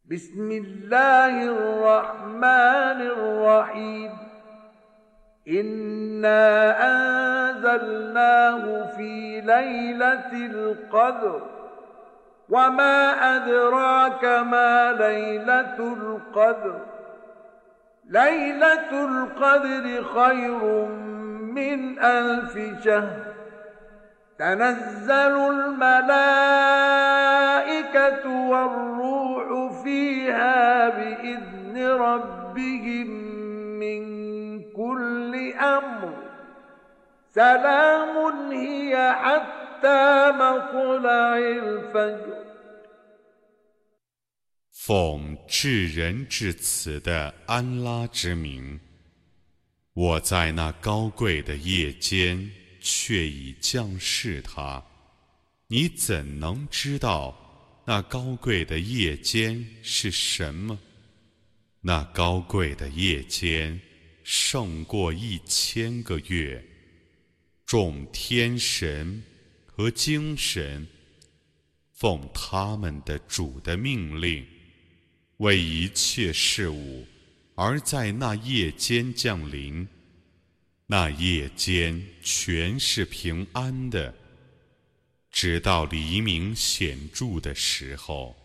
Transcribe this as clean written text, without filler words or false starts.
بسم الله الرحمن الرحيم إنا أنزلناه في ليلة القدر وما أدراك ما ليلة القدر ليلة القدر خير من ألف شهر تنزل الملائكة والروح فيها بإذن ربهم من كل أمر سلام هي حتى مطلع الفجر 奉至仁至慈的安拉之名，我在那高贵的夜间却已降示它。你怎能知道那高贵的夜间是什么？那高贵的夜间胜过1000个月。众天神和精神奉他们的主的命令，为一切事物而在那夜间降临。那夜间全是平安的，直到黎明显著的时候。